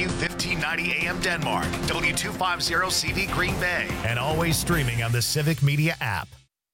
W1590 AM Denmark, W250 CV Green Bay, and always streaming on the Civic Media app.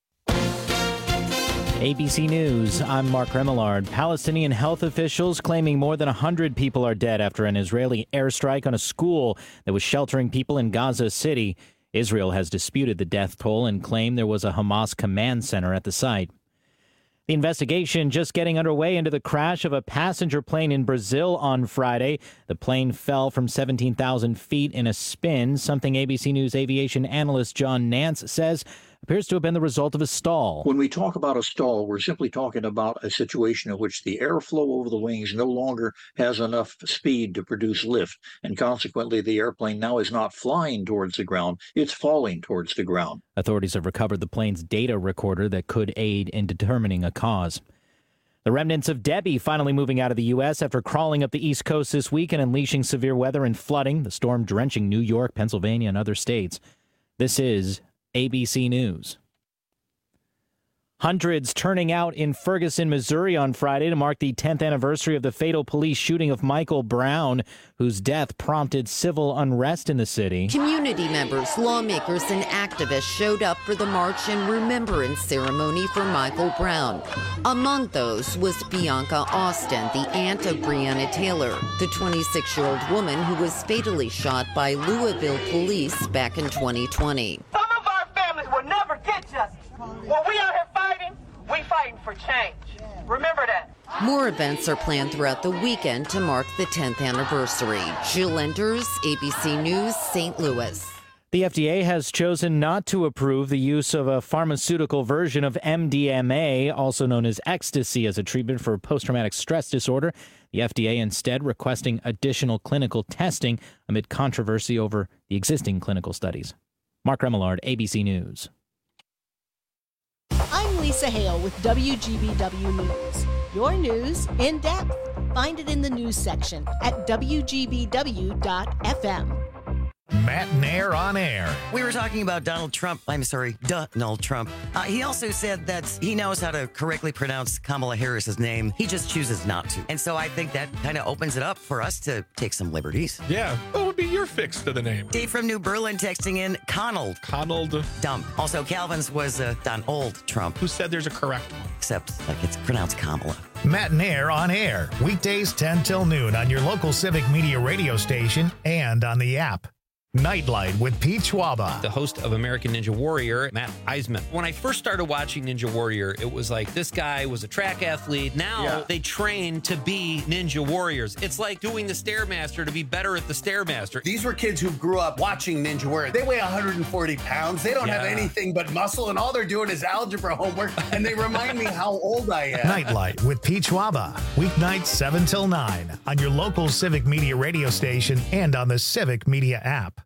ABC News, I'm Mark Remillard. Palestinian health officials claiming more than 100 people are dead after an Israeli airstrike on a school that was sheltering people in Gaza City. Israel has disputed the death toll and claimed there was a Hamas command center at the site. The investigation just getting underway into the crash of a passenger plane in Brazil on Friday. The plane fell from 17,000 feet in a spin, something ABC News aviation analyst John Nance says appears to have been the result of a stall. When we talk about a stall, we're simply talking about a situation in which the airflow over the wings no longer has enough speed to produce lift, and consequently the airplane now is not flying towards the ground, it's falling towards the ground. Authorities have recovered the plane's data recorder that could aid in determining a cause. The remnants of Debbie finally moving out of the U.S. after crawling up the East Coast this week and unleashing severe weather and flooding, the storm drenching New York, Pennsylvania, and other states. This is ABC News. Hundreds turning out in Ferguson, Missouri on Friday to mark the 10th anniversary of the fatal police shooting of Michael Brown, whose death prompted civil unrest in the city. Community members, lawmakers, and activists showed up for the March in Remembrance ceremony for Michael Brown. Among those was Bianca Austin, the aunt of Breonna Taylor, the 26-year-old woman who was fatally shot by Louisville police back in 2020. Some of our families will never get justice. When we out here fighting, we fighting for change. Remember that. More events are planned throughout the weekend to mark the 10th anniversary. Jill Enders, ABC News, St. Louis. The FDA has chosen not to approve the use of a pharmaceutical version of MDMA, also known as ecstasy, as a treatment for post-traumatic stress disorder. The FDA instead requesting additional clinical testing amid controversy over the existing clinical studies. Mark Remillard, ABC News. I'm Lisa Hale with WGBW News. Your news in depth. Find it in the news section at WGBW.FM. Matt Nair on air. We were talking about Donald Trump. Donald Trump. He also said that he knows how to correctly pronounce Kamala Harris's name. He just chooses not to. And so I think that kind of opens it up for us to take some liberties. Yeah. What would be your fix to the name? Dave from New Berlin texting in Conald. Dump. Also, Calvin's was Donald Trump. Who said there's a correct one? Except like it's pronounced Kamala. Matt Nair on air. Weekdays 10 till noon on your local Civic Media radio station and on the app. Nightlight with Pete Schwaba. The host of American Ninja Warrior, Matt Eisman. When I first started watching Ninja Warrior, it was like this guy was a track athlete. Now they train to be Ninja Warriors. It's like doing the Stairmaster to be better at the Stairmaster. These were kids who grew up watching Ninja Warrior. They weigh 140 pounds. They don't have anything but muscle, and all they're doing is algebra homework, and they remind me how old I am. Nightlight with Pete Schwaba. Weeknights 7 till 9 on your local Civic Media radio station and on the Civic Media app.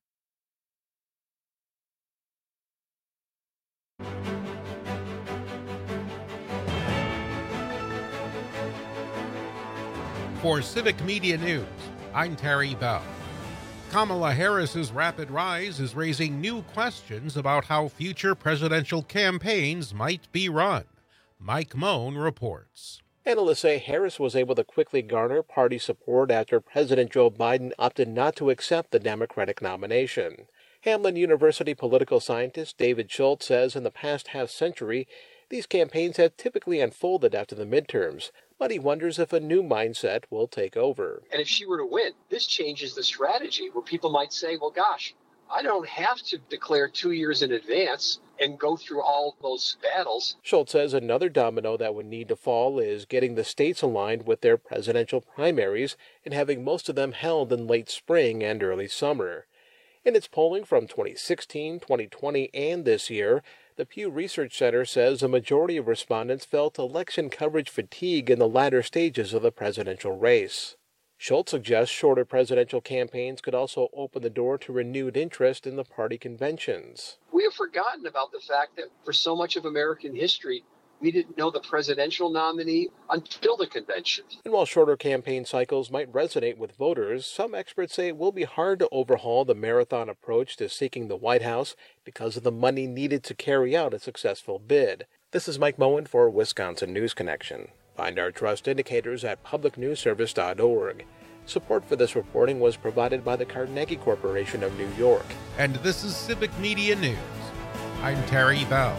For Civic Media News, I'm Terry Bell. Kamala Harris's rapid rise is raising new questions about how future presidential campaigns might be run. Mike Moan reports. Analysts say Harris was able to quickly garner party support after President Joe Biden opted not to accept the Democratic nomination. Hamline University political scientist David Schultz says in the past half-century, these campaigns have typically unfolded after the midterms, but he wonders if a new mindset will take over. And if she were to win, this changes the strategy where people might say, well, gosh, I don't have to declare 2 years in advance and go through all those battles. Schultz says another domino that would need to fall is getting the states aligned with their presidential primaries and having most of them held in late spring and early summer. In its polling from 2016, 2020, and this year, the Pew Research Center says a majority of respondents felt election coverage fatigue in the latter stages of the presidential race. Schultz suggests shorter presidential campaigns could also open the door to renewed interest in the party conventions. We have forgotten about the fact that for so much of American history, we didn't know the presidential nominee until the convention. And while shorter campaign cycles might resonate with voters, some experts say it will be hard to overhaul the marathon approach to seeking the White House because of the money needed to carry out a successful bid. This is Mike Moen for Wisconsin News Connection. Find our trust indicators at publicnewsservice.org. Support for this reporting was provided by the Carnegie Corporation of New York. And this is Civic Media News. I'm Terry Bell.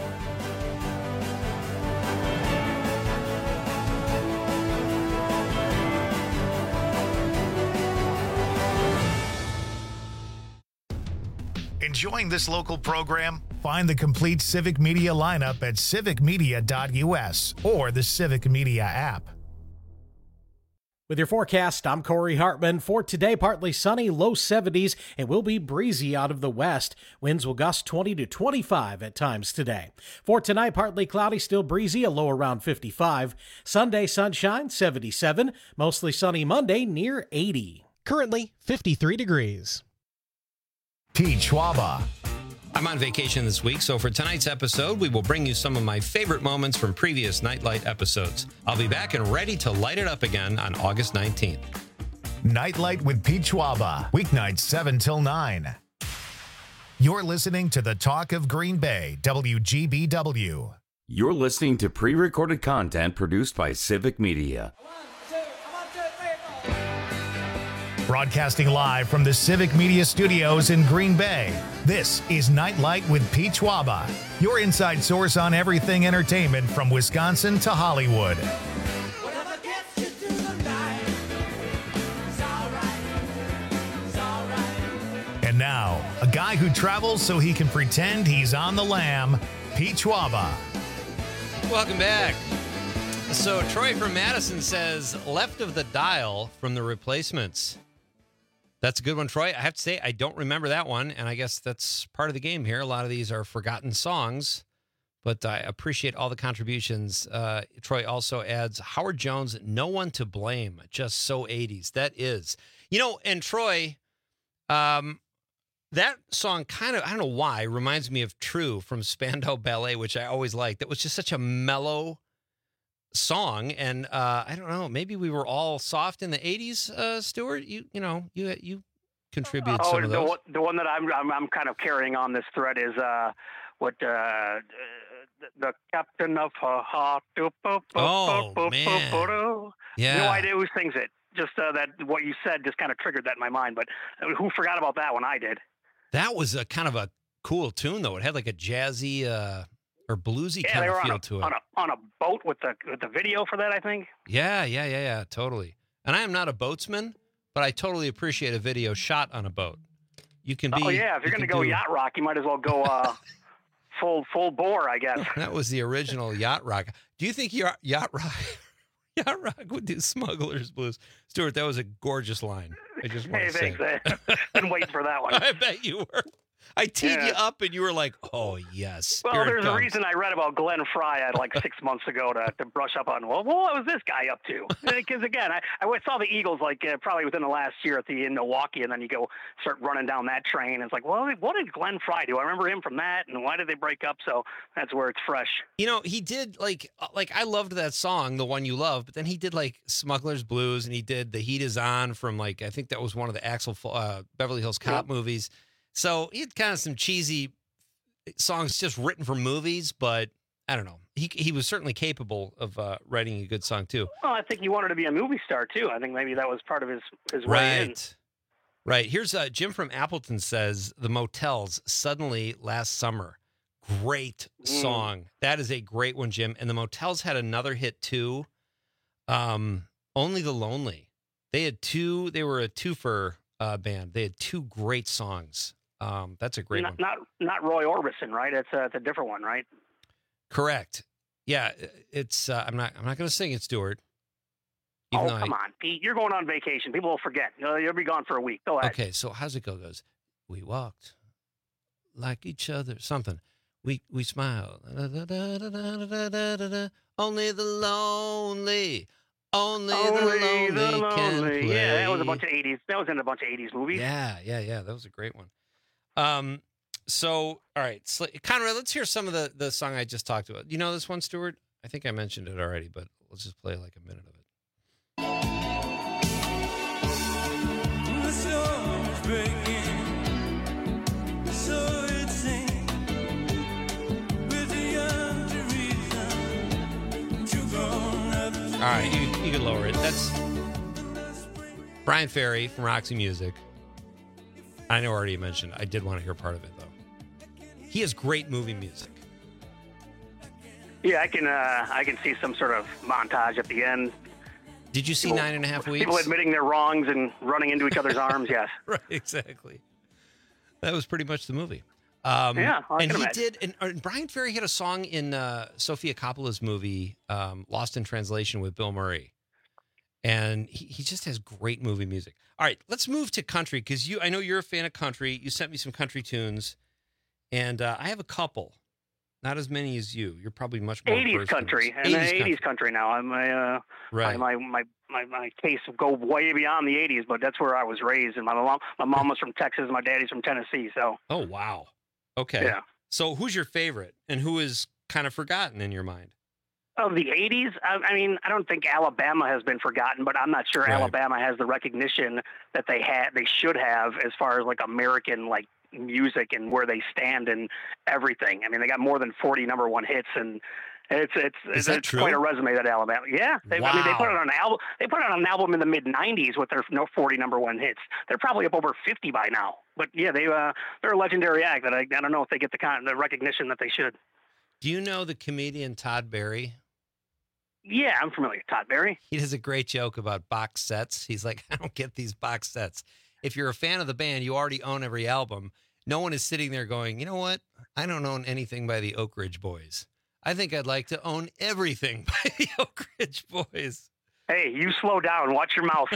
Enjoying this local program? Find the complete Civic Media lineup at civicmedia.us or the Civic Media app. With your forecast, I'm Corey Hartman. For today, partly sunny, low 70s. It will be breezy out of the west. Winds will gust 20 to 25 at times today. For tonight, partly cloudy, still breezy, a low around 55. Sunday, sunshine, 77. Mostly sunny Monday, near 80. Currently, 53 degrees. Pete Schwaba. I'm on vacation this week, so for tonight's episode, we will bring you some of my favorite moments from previous Nightlight episodes. I'll be back and ready to light it up again on August 19th. Nightlight with Pete Schwaba, weeknights 7 till 9. You're listening to the Talk of Green Bay, WGBW. You're listening to pre-recorded content produced by Civic Media. Broadcasting live from the Civic Media Studios in Green Bay, this is Nightlight with Pete Schwaba, your inside source on everything entertainment from Wisconsin to Hollywood. And now, a guy who travels so he can pretend he's on the lam, Pete Schwaba. Welcome back. So Troy from Madison says, left of the dial from The Replacements. That's a good one, Troy. I have to say, I don't remember that one, and I guess that's part of the game here. A lot of these are forgotten songs, but I appreciate all the contributions. Troy also adds, Howard Jones, No One to Blame, just so 80s. That is. You know, and Troy, that song kind of, I don't know why, reminds me of True from Spandau Ballet, which I always liked. That was just such a mellow song, and I don't know, maybe we were all soft in the 80s, Stuart. You contribute some of those. The one that I'm kind of carrying on this thread is what the captain of her heart. Oh man, yeah. No idea who sings it. Just that what you said just kind of triggered that in my mind. But who forgot about that one? I did. That was a kind of a cool tune, though. It had like a jazzy or bluesy kind of feel to it. On a boat with the video for that, I think. Yeah, totally. And I am not a boatsman, but I totally appreciate a video shot on a boat. You can be. Oh yeah, if you're going to go yacht rock, you might as well go full bore, I guess. That was the original yacht rock. Do you think yacht rock would do Smuggler's Blues? Stuart, that was a gorgeous line. I just want to say. Thanks. Been waiting for that one. I bet you were. I teed you up, and you were like, "Oh yes." Well, there's a reason I read about Glenn Fry like 6 months ago to brush up on. Well, what was this guy up to? Because again, I saw the Eagles probably within the last year in Milwaukee, and then you go start running down that train. And it's like, well, what did Glenn Fry do? I remember him from that, and why did they break up? So that's where it's fresh. You know, he did like I loved that song, the one you love, but then he did like Smuggler's Blues, and he did The Heat Is On from I think that was one of the Axel Beverly Hills Cop movies. So he had kind of some cheesy songs just written for movies, but I don't know. He was certainly capable of writing a good song too. Well, I think he wanted to be a movie star too. I think maybe that was part of his way in. Right. Here's Jim from Appleton says, The Motels, Suddenly Last Summer. Great song. That is a great one, Jim. And The Motels had another hit too. Only the Lonely. They were a twofer band. They had two great songs. That's a great one. Not Roy Orbison, right? It's a different one, right? Correct. Yeah, it's. I'm not going to sing it, Stuart. Come on, Pete. You're going on vacation. People will forget. You'll be gone for a week. Go ahead. Okay, so how's it go? Goes. We walked like each other. Something. We smiled. Only the lonely. Only the lonely can play. Yeah, that was a bunch of 80s. That was in a bunch of 80s movies. Yeah. That was a great one. So, all right, Conrad, let's hear some of the song I just talked about. You know this one, Stuart? I think I mentioned it already, but let's just play like a minute of it. All right, you can lower it. Brian Ferry from Roxy Music. I know already mentioned. I did want to hear part of it, though. He has great movie music. Yeah, I can see some sort of montage at the end. Did you see 9.5 Weeks? People admitting their wrongs and running into each other's arms, yes. Right, exactly. That was pretty much the movie. Yeah, I and can he imagine. did. And Brian Ferry had a song in Sofia Coppola's movie, Lost in Translation, with Bill Murray. And he just has great movie music. All right, let's move to country, because I know you're a fan of country. You sent me some country tunes, and I have a couple. Not as many as you. You're probably much more 80s country. And 80s country now. I'm right. My case will go way beyond the 80s, but that's where I was raised. And my mom was from Texas. My daddy's from Tennessee. So. Oh, wow. Okay. Yeah. So who's your favorite, and who is kind of forgotten in your mind? Of the 80s, I mean, I don't think Alabama has been forgotten, but I'm not sure Right. Alabama has the recognition that they should have as far as like American like music and where they stand and everything. I mean, they got more than 40 number one hits, and it's quite a resume that Alabama. Yeah, I mean, they put it on an album. They put it on an album in the mid 90s with their 40 number one hits. They're probably up over 50 by now. But yeah, they're a legendary act that I don't know if they get the recognition that they should. Do you know the comedian Todd Barry? Yeah, I'm familiar with Todd Barry. He does a great joke about box sets. He's like, I don't get these box sets. If you're a fan of the band, you already own every album. No one is sitting there going, you know what? I don't own anything by the Oak Ridge Boys. I think I'd like to own everything by the Oak Ridge Boys. Hey, you slow down. Watch your mouth.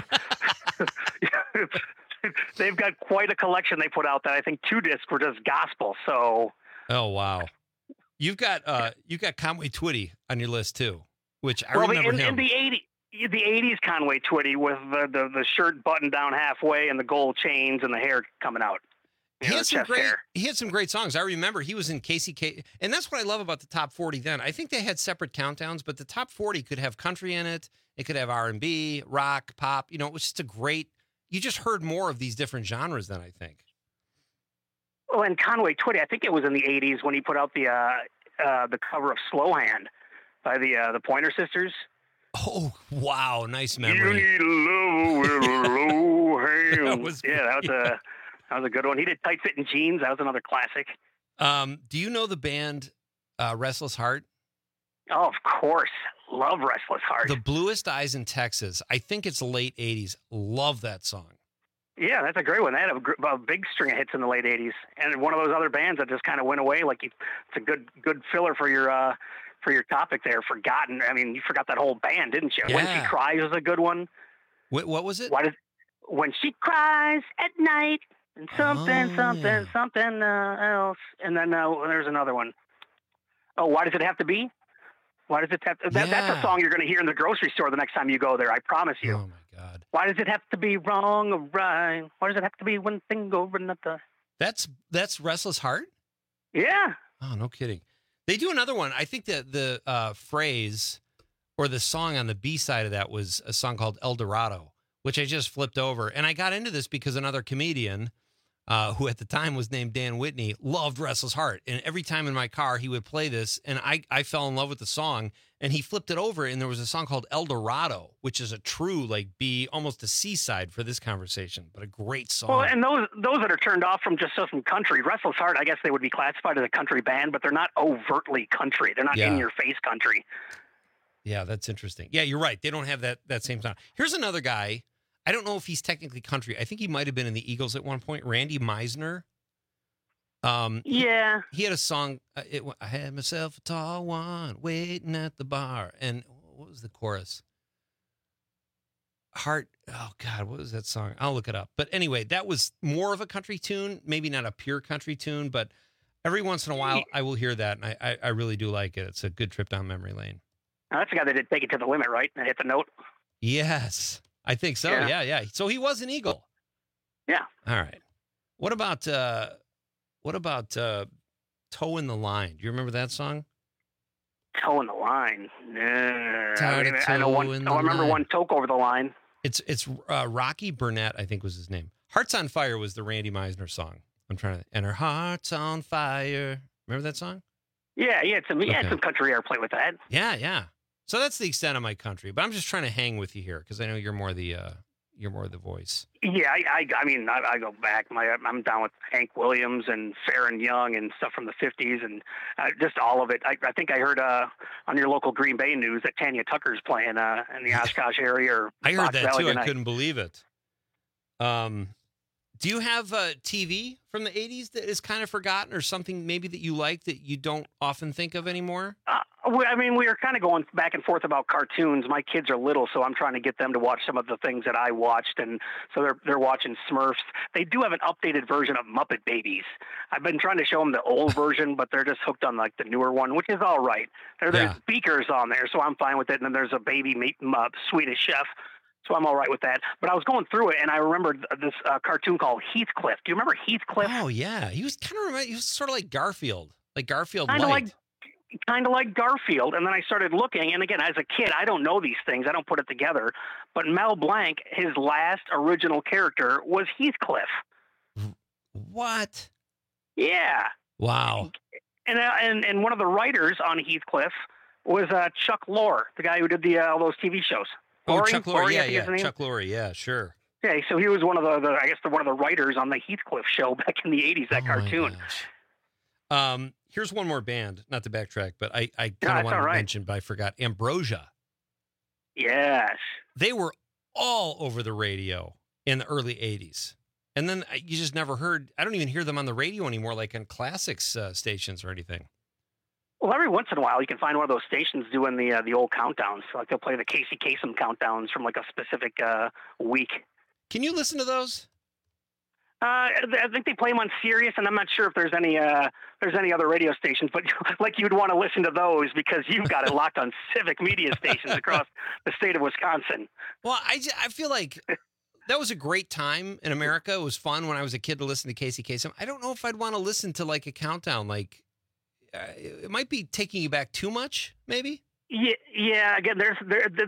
They've got quite a collection they put out that I think 2 discs were just gospel. So. Oh, wow. You've got Conway Twitty on your list, too, which I remember him. In the 80s Conway Twitty with the shirt buttoned down halfway and the gold chains and the hair coming out. He had some great songs. I remember he was in Casey K. And that's what I love about the top 40 then. I think they had separate countdowns, but the top 40 could have country in it. It could have R&B, rock, pop. You know, it was just you just heard more of these different genres then, I think. Well, and Conway Twitty, I think it was in the 80s when he put out the cover of Slow Hand by the Pointer Sisters. Oh, wow. Nice memory. You need a love with a low hand. That was a good one. He did Tight Fitting Jeans. That was another classic. Do you know the band Restless Heart? Oh, of course. Love Restless Heart. The Bluest Eyes in Texas. I think it's late 80s. Love that song. Yeah, that's a great one. They had a big string of hits in the late 80s. And one of those other bands that just kind of went away. Like it's a good filler for your topic there. Forgotten. I mean, you forgot that whole band, didn't you? Yeah. When She Cries was a good one. What was it? When She Cries at Night and something else. And then there's another one. Oh, Why Does It Have to Be? Why does it have to? That's a song you're going to hear in the grocery store the next time you go there. I promise you. Oh my God! Why does it have to be wrong or right? Why does it have to be one thing over another? That's Restless Heart. Yeah. Oh, no kidding. They do another one. I think that the phrase or the song on the B side of that was a song called El Dorado, which I just flipped over. And I got into this because another comedian who at the time was named Dan Whitney, loved Restless Heart. And every time in my car, he would play this, and I fell in love with the song, and he flipped it over, and there was a song called El Dorado, which is a true, like, B, almost a C-side for this conversation, but a great song. Well, and those that are turned off from just some country, Restless Heart, I guess they would be classified as a country band, but they're not overtly country. They're not in-your-face country. Yeah, that's interesting. Yeah, you're right. They don't have that same sound. Here's another guy. I don't know if he's technically country. I think he might have been in the Eagles at one point. Randy Meisner. Yeah. He had a song. I had myself a tall one waiting at the bar. And what was the chorus? Heart. Oh, God. What was that song? I'll look it up. But anyway, that was more of a country tune. Maybe not a pure country tune, but every once in a while I will hear that. And I really do like it. It's a good trip down memory lane. Now, that's the guy that did Take It to the Limit, right? And hit the note. Yes. I think so. Yeah. So he was an Eagle. Yeah. All right. What about Toe in the Line? Do you remember that song? Toe in the Line. I remember one Toke over the line. It's Rocky Burnett, I think was his name. Hearts on Fire was the Randy Meisner song. And her heart's on fire. Remember that song? Yeah, had some country airplay with that. Yeah. So that's the extent of my country, but I'm just trying to hang with you here because I know you're more the you're more the voice. Yeah, I mean, I go back. I'm down with Hank Williams and Farron Young and stuff from the 50s and just all of it. I think I heard on your local Green Bay news that Tanya Tucker's playing in the Oshkosh area. Or I heard Fox that Valley too. tonight. I couldn't believe it. Do you have TV from the 80s that is kind of forgotten, or something maybe that you like that you don't often think of anymore? I mean, we are kind of going back and forth about cartoons. My kids are little, so I'm trying to get them to watch some of the things that I watched, and so they're watching Smurfs. They do have an updated version of Muppet Babies. I've been trying to show them the old version, but they're just hooked on like the newer one, which is all right. There's speakers on there, so I'm fine with it. And then there's a baby Swedish Chef. So I'm all right with that. But I was going through it, and I remembered this cartoon called Heathcliff. Do you remember Heathcliff? Oh, yeah. He was he was sort of like Garfield Kind of like Garfield. And then I started looking, and again, as a kid, I don't know these things. I don't put it together. But Mel Blanc, his last original character was Heathcliff. What? Yeah. Wow. And one of the writers on Heathcliff was Chuck Lorre, the guy who did all those TV shows. Oh, Chuck Lorre, yeah. Chuck Lorre, yeah, sure. Yeah, so he was one of one of the writers on the Heathcliff show back in the 80s, that cartoon. Here's one more band, not to backtrack, but I kind of wanted to mention, but I forgot. Ambrosia. Yes. They were all over the radio in the early 80s. And then you just never heard, I don't even hear them on the radio anymore, like on classics stations or anything. Well, every once in a while, you can find one of those stations doing the old countdowns. Like they'll play the Casey Kasem countdowns from like a specific week. Can you listen to those? I think they play them on Sirius, and I'm not sure if there's any other radio stations. But like you'd want to listen to those because you've got it locked on Civic Media stations across the state of Wisconsin. Well, I feel like that was a great time in America. It was fun when I was a kid to listen to Casey Kasem. I don't know if I'd want to listen to like a countdown like. It might be taking you back too much, maybe. Yeah. Again, there's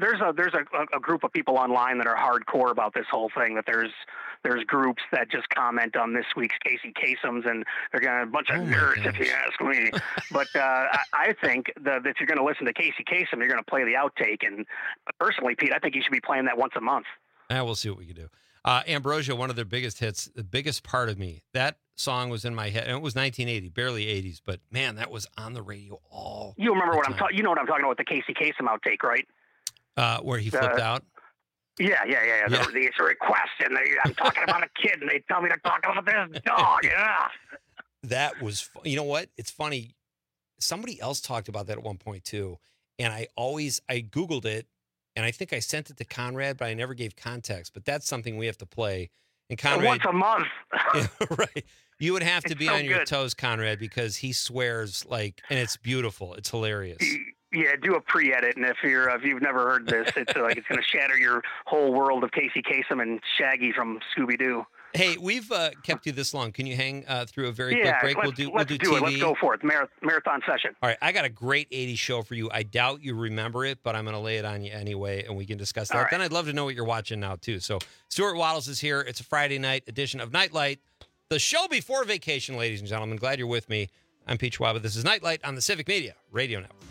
a group of people online that are hardcore about this whole thing. That there's groups that just comment on this week's Casey Kasem's, and they're gonna a bunch of nerds, if you ask me. But I think that if you're going to listen to Casey Kasem, you're going to play the outtake. And personally, Pete, I think you should be playing that once a month. We'll see what we can do. Ambrosia, one of their biggest hits, The Biggest Part of Me. That song was in my head, and it was 1980, barely 80s, but man, that was on the radio all. You remember what I'm talking? You know what I'm talking about with the Casey Kasem outtake, right? Where he flipped out. Yeah. It's a request, and I'm talking about a kid, and they tell me to talk about this dog. Yeah. That was. You know what? It's funny. Somebody else talked about that at one point too, and I Googled it. And I think I sent it to Conrad, but I never gave context. But that's something we have to play. And Conrad, once a month, right? You would have to be on your toes, Conrad, because he swears and it's beautiful. It's hilarious. Yeah, do a pre-edit, and if you've never heard this, it's like it's going to shatter your whole world of Casey Kasem and Shaggy from Scooby-Doo. Hey, we've kept you this long. Can you hang through a very quick break? Let's do TV. it. Let's go for it. Marathon session. All right, I got a great 80s show for you. I doubt you remember it, but I'm going to lay it on you anyway, and we can discuss that. All right. Then I'd love to know what you're watching now, too. So Stuart Waddles is here. It's a Friday night edition of Nightlight, the show before vacation, ladies and gentlemen. Glad you're with me. I'm Pete Schwab. This is Nightlight on the Civic Media Radio Network.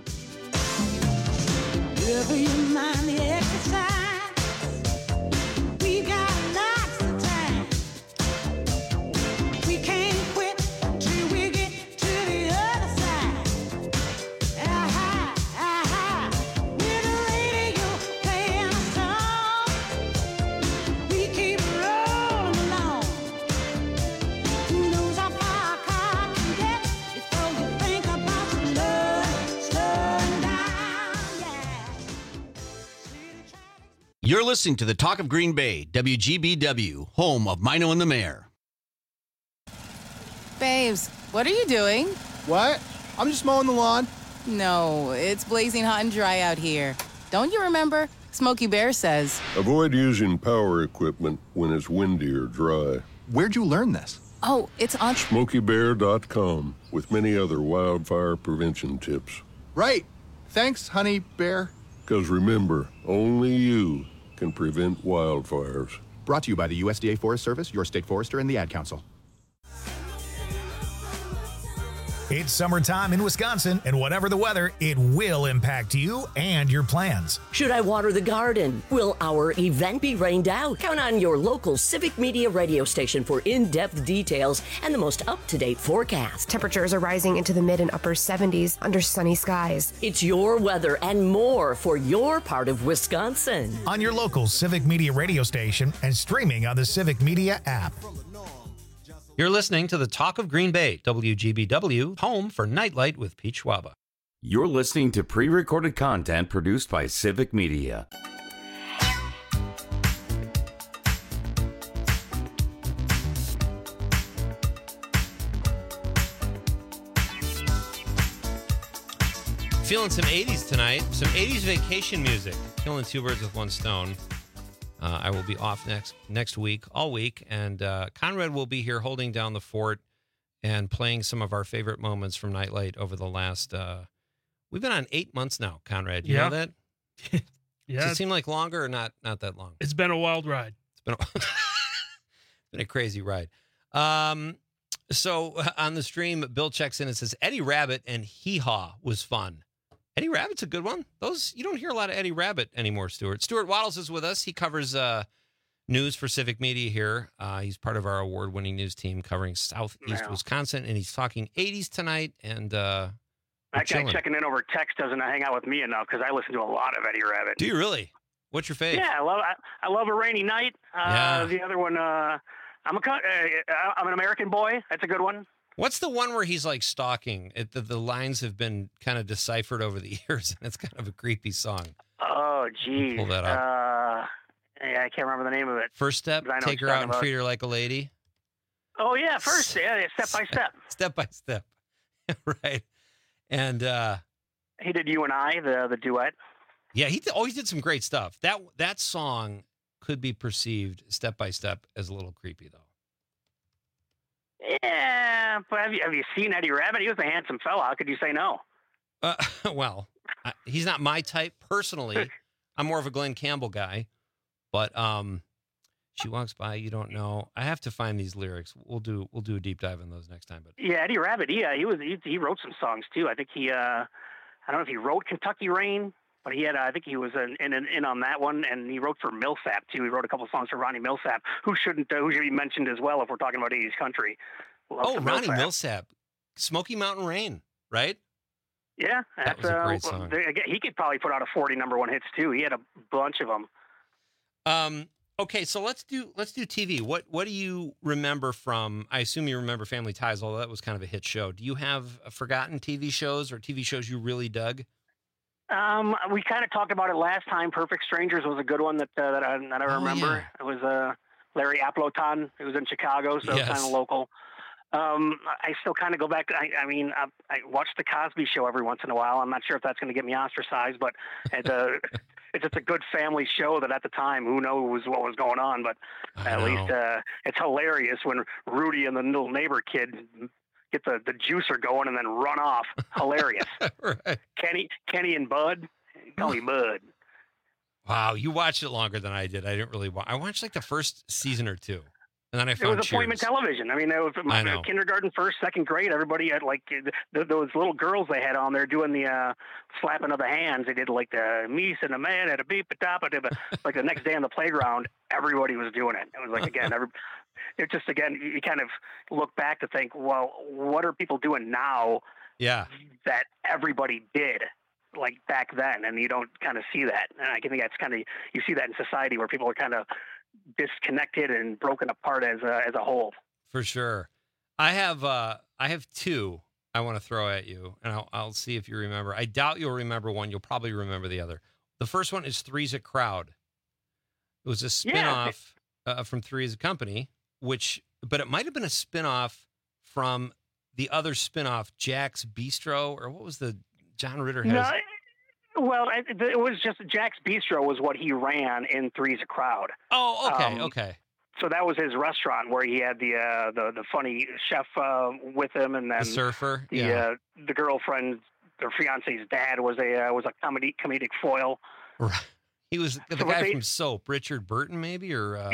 You're listening to the Talk of Green Bay, WGBW, home of Mino and the Mayor. Babes, what are you doing? What? I'm just mowing the lawn. No, it's blazing hot and dry out here. Don't you remember? Smokey Bear says. Avoid using power equipment when it's windy or dry. Where'd you learn this? Oh, it's on SmokeyBear.com with many other wildfire prevention tips. Right. Thanks, Honey Bear. Because remember, only you can prevent wildfires. Brought to you by the USDA Forest Service, your state forester, and the Ad Council. It's summertime in Wisconsin, and whatever the weather, it will impact you and your plans. Should I water the garden? Will our event be rained out? Count on your local Civic Media radio station for in-depth details and the most up-to-date forecast. Temperatures are rising into the mid and upper 70s under sunny skies. It's your weather and more for your part of Wisconsin. On your local Civic Media radio station and streaming on the Civic Media app. You're listening to the Talk of Green Bay, WGBW, home for Nightlight with Pete Schwaba. You're listening to pre-recorded content produced by Civic Media. Feeling some 80s tonight, some 80s vacation music. Killing two birds with one stone. I will be off next week, all week, and Conrad will be here holding down the fort and playing some of our favorite moments from Nightlight over the last, we've been on 8 months now, Conrad. You know that? Yeah. Does it seem like longer or not that long? It's been a wild ride. It's been a crazy ride. So on the stream, Bill checks in and says, Eddie Rabbit and Hee Haw was fun. Eddie Rabbit's a good one. Those, you don't hear a lot of Eddie Rabbit anymore, Stuart. Stuart Waddles is with us. He covers news for Civic Media here. He's part of our award-winning news team covering Southeast Wisconsin, and he's talking 80s tonight. And that guy checking in over text doesn't hang out with me enough because I listen to a lot of Eddie Rabbit. Do you really? What's your favorite? Yeah, I love A Rainy Night. The other one, I'm an American Boy. That's a good one. What's the one where he's like stalking? The lines have been kind of deciphered over the years, and it's kind of a creepy song. Oh, geez. Pull that up. Yeah, I can't remember the name of it. First Step, Take Her Out and Treat Her Like a Lady. Oh, yeah, First. Yeah, Step by Step. Step by Step. Right. And he did You and I, the duet. Yeah, he did some great stuff. That song could be perceived step by step as a little creepy, though. Yeah, but have you seen Eddie Rabbit? He was a handsome fella. How could you say no? Well, he's not my type personally. I'm more of a Glenn Campbell guy. But she walks by, you don't know. I have to find these lyrics. We'll do a deep dive on those next time. But yeah, Eddie Rabbit. Yeah, he wrote some songs too. I think I don't know if he wrote Kentucky Rain. But I think he was in on that one, and he wrote for Millsap too. He wrote a couple of songs for Ronnie Millsap, who should be mentioned as well if we're talking about 80s country. Ronnie Millsap, Smoky Mountain Rain, right? Yeah, that was a great song. He could probably put out a 40 number one hits too. He had a bunch of them. Okay, so let's do TV. What do you remember from? I assume you remember Family Ties, although that was kind of a hit show. Do you have forgotten TV shows or TV shows you really dug? We kind of talked about it last time. Perfect Strangers was a good one that I remember. Yeah. It was Larry Aploton. It was in Chicago, so kind of local. I still kind of go back. I watch the Cosby Show every once in a while. I'm not sure if that's going to get me ostracized, but it's just a good family show that at the time, who knows what was going on, but at least it's hilarious when Rudy and the little neighbor kid get the juicer going and then run off. Hilarious. Right. Kenny and Bud. Call me Bud. Wow, you watched it longer than I did. I didn't really watch. I watched like the first season or two, and then I found it was appointment television. I mean, it was kindergarten, first, second grade. Everybody had like those little girls they had on there doing the slapping of the hands. They did like the meese and the man at a beep a top. Like the next day on the playground, everybody was doing it. It was like it just again, you kind of look back to think, well, what are people doing now? Yeah, that everybody did like back then, and you don't kind of see that. And I think that's kind of, you see that in society where people are kind of disconnected and broken apart as a whole. For sure. I have two I want to throw at you, and I'll see if you remember. I doubt you'll remember one. You'll probably remember the other. The first one is Three's a Crowd. It was a spinoff from Three's a Company, but it might have been a spinoff from the other spinoff, Jack's Bistro, or what was the John Ritter has? No, well, it was just Jack's Bistro was what he ran in Three's a Crowd. Oh, okay, okay. So that was his restaurant where he had the funny chef with him, and then the surfer, the girlfriend, their fiance's dad was a comedic foil. Right. He was the guy from Soap, Richard Burton, maybe, or yeah.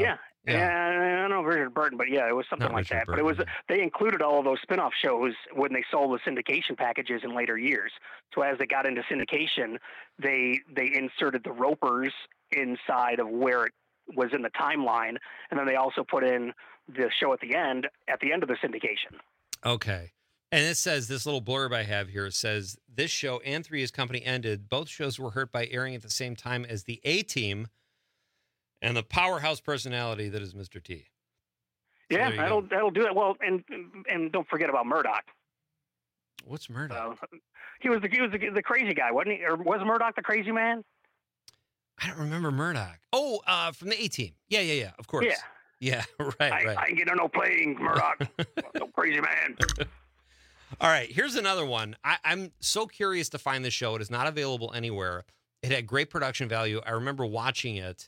Yeah, I don't know Richard Burton, but yeah, it was something Not like Richard that. But it was they included all of those spin-off shows when they sold the syndication packages in later years. So as they got into syndication, they inserted the Ropers inside of where it was in the timeline, and then they also put in the show at the end of the syndication. Okay. And it says, this little blurb I have here says, this show and Three's Company ended. Both shows were hurt by airing at the same time as the A-Team and the powerhouse personality that is Mr. T. So Yeah, that'll do it. Well, and don't forget about Murdoch. What's Murdoch? He was the crazy guy, wasn't he? Or was Murdoch the crazy man? I don't remember Murdoch. Oh, from the A-Team. Yeah, of course. Yeah, right. I ain't getting no playing, Murdoch. No crazy man. All right, here's another one. I'm so curious to find this show. It is not available anywhere. It had great production value. I remember watching it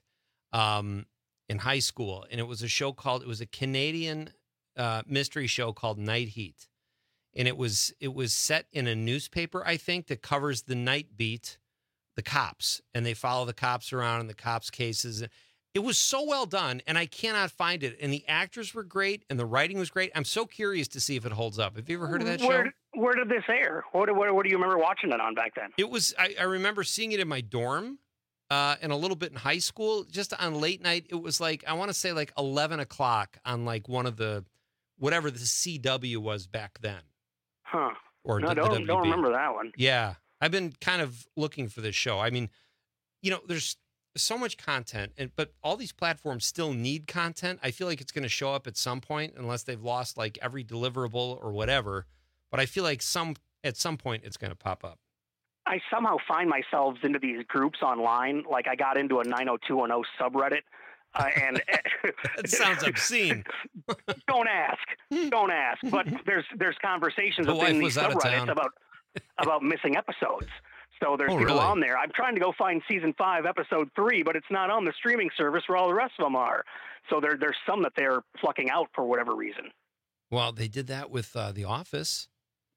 in high school, and it was a Canadian mystery show called Night Heat. And it was set in a newspaper, I think, that covers the night beat, the cops, and they follow the cops around in the cops' cases. It was so well done, and I cannot find it. And the actors were great, and the writing was great. I'm so curious to see if it holds up. Have you ever heard of that show? Where did this air? What do you remember watching it on back then? It was. I remember seeing it in my dorm, and a little bit in high school. Just on late night, it was like I want to say like 11 o'clock on like one of the whatever the CW was back then. Huh? Or no, don't remember that one. Yeah, I've been kind of looking for this show. I mean, there's so much content, but all these platforms still need content. I feel like it's going to show up at some point, unless they've lost like every deliverable or whatever. But I feel like at some point it's going to pop up. I somehow find myself into these groups online. Like I got into a 90210 subreddit, and that sounds obscene. Don't ask. But there's conversations within these subreddits about missing episodes. So there's people on there. I'm trying to go find season 5, episode 3, but it's not on the streaming service where all the rest of them are. So there's some that they're plucking out for whatever reason. Well, they did that with The Office.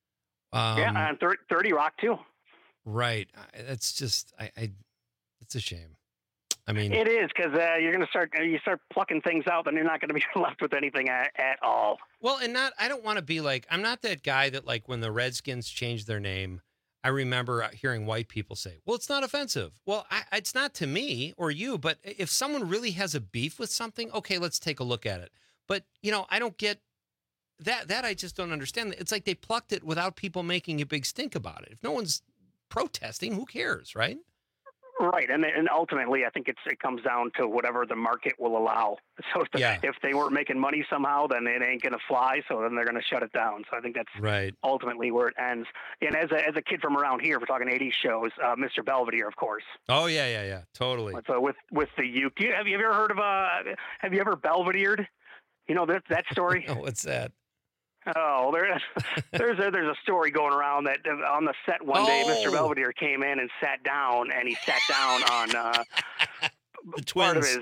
And 30 Rock too. Right. It's just, it's a shame. I mean, it is, because you're going to start plucking things out, then you're not going to be left with anything at all. Well, and I don't want to be like, I'm not that guy that like when the Redskins changed their name, I remember hearing white people say, well, it's not offensive. Well, it's not to me or you, but if someone really has a beef with something, okay, let's take a look at it. But, I don't get that. I just don't understand. It's like they plucked it without people making a big stink about it. If no one's protesting, who cares, right? Right, and ultimately, I think it comes down to whatever the market will allow. So if they weren't making money somehow, then it ain't going to fly. So then they're going to shut it down. So I think that's ultimately where it ends. And as a kid from around here, if we're talking 80s shows, Mr. Belvedere, of course. Oh yeah, totally. So with the uke, have you ever heard of have you ever Belvedered? You know that story? Oh, what's that? Oh, there's a story going around that on the set one day, Mr. Belvedere came in and sat down, and he sat down on the twins. Part of his.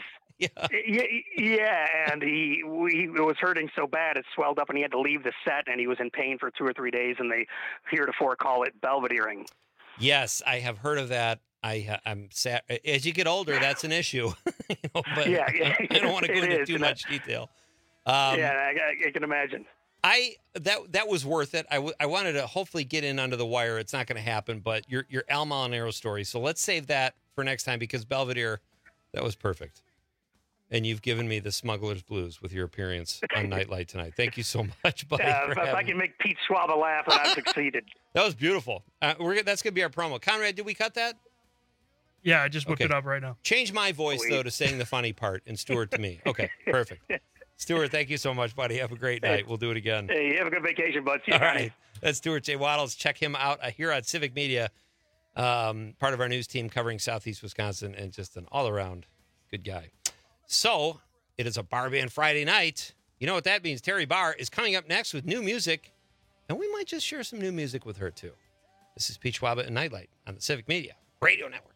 Yeah, and he was hurting so bad it swelled up, and he had to leave the set, and he was in pain for 2 or 3 days, and they heretofore call it Belvedering. Yes, I have heard of that. I'm sad. As you get older, that's an issue. But I don't want to go into too much detail. I can imagine. That was worth it. I wanted to hopefully get in under the wire. It's not going to happen, but your Al Molinaro story. So let's save that for next time, because Belvedere, that was perfect. And you've given me the smuggler's blues with your appearance on Nightlight tonight. Thank you so much, buddy. If I can make Pete Schwab laugh, then I've succeeded. That was beautiful. That's going to be our promo. Conrad, did we cut that? Yeah, I just whipped it up right now. Change my voice, though, to saying the funny part, and Stuart to me. Okay, perfect. Stuart, thank you so much, buddy. Have a great night. We'll do it again. Hey, have a good vacation, bud. See you. All right. That's Stuart J. Waddles. Check him out here on Civic Media, part of our news team covering Southeast Wisconsin, and just an all-around good guy. So, it is a Bar Band Friday night. You know what that means. Terry Barr is coming up next with new music, and we might just share some new music with her, too. This is Pete Schwab and Nightlight on the Civic Media Radio Network.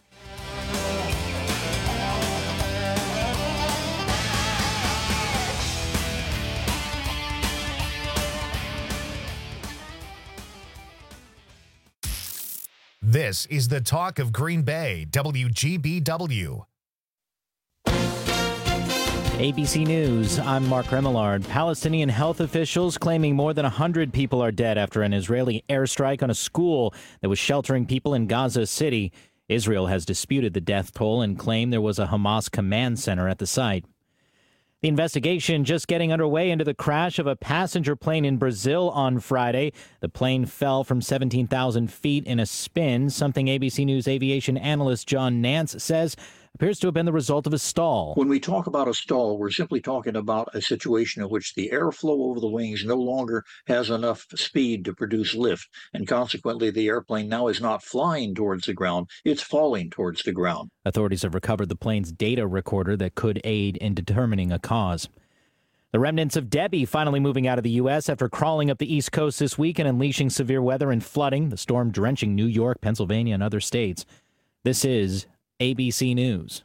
This is the talk of Green Bay, WGBW. ABC News, I'm Mark Remillard. Palestinian health officials claiming more than 100 people are dead after an Israeli airstrike on a school that was sheltering people in Gaza City. Israel has disputed the death toll and claimed there was a Hamas command center at the site. The investigation just getting underway into the crash of a passenger plane in Brazil on Friday. The plane fell from 17,000 feet in a spin, something ABC News aviation analyst John Nance says appears to have been the result of a stall. When we talk about a stall, we're simply talking about a situation in which the airflow over the wings no longer has enough speed to produce lift, and consequently the airplane now is not flying towards the ground, it's falling towards the ground. Authorities have recovered the plane's data recorder that could aid in determining a cause. The remnants of Debbie finally moving out of the U.S. after crawling up the East Coast this week and unleashing severe weather and flooding, the storm drenching New York, Pennsylvania, and other states. This is ABC News.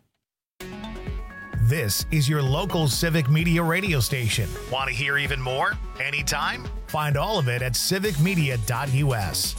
This is your local Civic Media radio station. Want to hear even more? Anytime? Find all of it at civicmedia.us.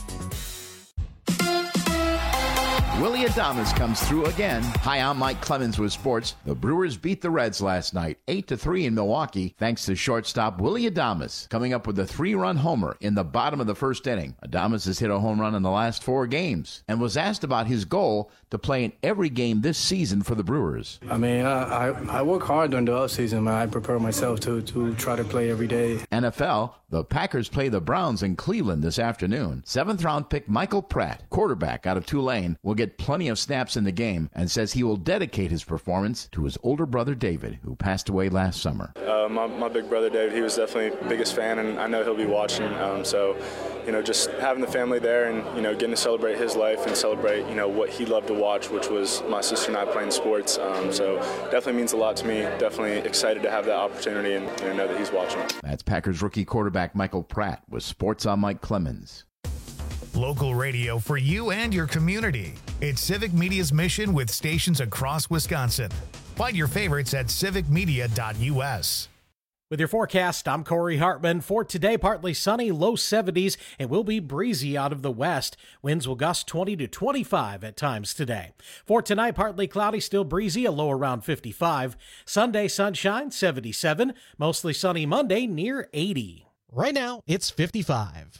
Willie Adames comes through again. Hi, I'm Mike Clemens with sports. The Brewers beat the Reds last night, 8-3 in Milwaukee, thanks to shortstop Willie Adames coming up with a 3-run homer in the bottom of the first inning. Adames has hit a home run in the last 4 games and was asked about his goal to play in every game this season for the Brewers. I mean, I work hard during the offseason, man. I prepare myself to try to play every day. NFL, the Packers play the Browns in Cleveland this afternoon. 7th-round pick Michael Pratt, quarterback out of Tulane, will get plenty of snaps in the game and says he will dedicate his performance to his older brother David, who passed away last summer. My big brother David, he was definitely the biggest fan, and I know he'll be watching. So, just having the family there and, getting to celebrate his life and celebrate, what he loved to watch, which was my sister and I playing sports. So definitely means a lot to me. Definitely excited to have that opportunity and know that he's watching. That's Packers rookie quarterback Michael Pratt with Sports on Mike Clemens. Local radio for you and your community. It's Civic Media's mission with stations across Wisconsin. Find your favorites at civicmedia.us. With your forecast, I'm Corey Hartman. For today, partly sunny, low 70s, and will be breezy out of the west. Winds will gust 20 to 25 at times today. For tonight, partly cloudy, still breezy, a low around 55. Sunday, sunshine, 77. Mostly sunny Monday, near 80. Right now, it's 55.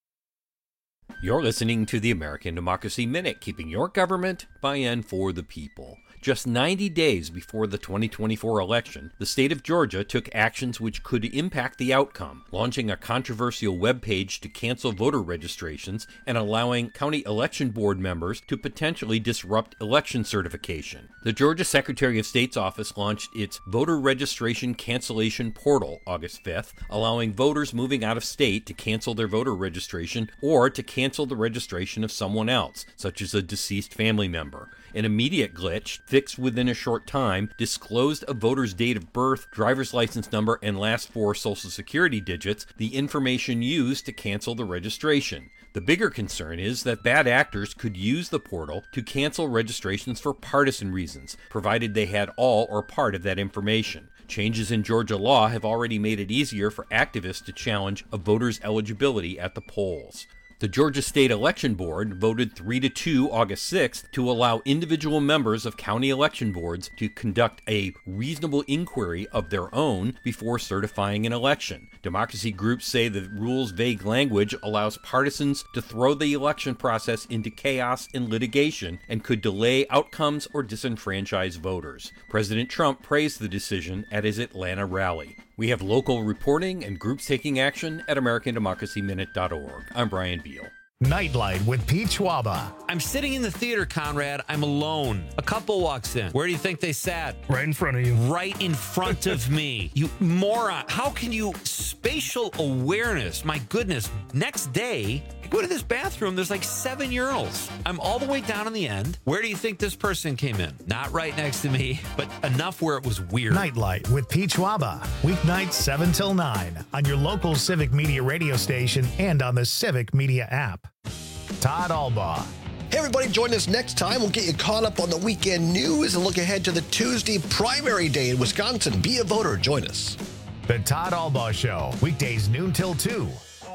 You're listening to the American Democracy Minute, keeping your government by and for the people. Just 90 days before the 2024 election, the state of Georgia took actions which could impact the outcome, launching a controversial webpage to cancel voter registrations and allowing county election board members to potentially disrupt election certification. The Georgia Secretary of State's office launched its voter registration cancellation portal August 5th, allowing voters moving out of state to cancel their voter registration or to cancel the registration of someone else, such as a deceased family member. An immediate glitch, fixed within a short time, disclosed a voter's date of birth, driver's license number, and last 4 social security digits, the information used to cancel the registration. The bigger concern is that bad actors could use the portal to cancel registrations for partisan reasons, provided they had all or part of that information. Changes in Georgia law have already made it easier for activists to challenge a voter's eligibility at the polls. The Georgia State Election Board voted 3-2 August 6th to allow individual members of county election boards to conduct a reasonable inquiry of their own before certifying an election. Democracy groups say the rule's vague language allows partisans to throw the election process into chaos and litigation and could delay outcomes or disenfranchise voters. President Trump praised the decision at his Atlanta rally. We have local reporting and groups taking action at AmericanDemocracyMinute.org. I'm Brian Beal. Nightlight with Pete Schwaba. I'm sitting in the theater, Conrad. I'm alone. A couple walks in. Where do you think they sat? Right in front of you. Right in front of me. You moron. How can you... Spatial awareness. My goodness. Next day, I go to this bathroom. There's like 7 urinals. I'm all the way down in the end. Where do you think this person came in? Not right next to me, but enough where it was weird. Nightlight with Pete Schwaba. Weeknights 7 till 9 on your local Civic Media radio station and on the Civic Media app. Todd Albaugh. Hey everybody, join us next time. We'll get you caught up on the weekend news and look ahead to the Tuesday primary day in Wisconsin. Be a voter. Join us. The Todd Albaugh Show, weekdays noon till 2.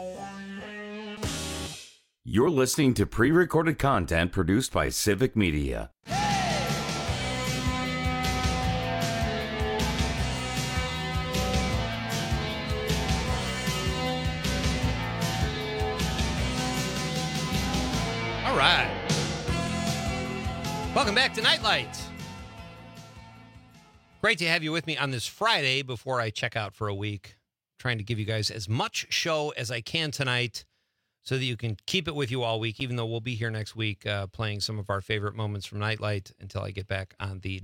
You're listening to pre-recorded content produced by Civic Media. All right. Welcome back to Nightlight. Great to have you with me on this Friday before I check out for a week. Trying to give you guys as much show as I can tonight so that you can keep it with you all week, even though we'll be here next week playing some of our favorite moments from Nightlight until I get back on the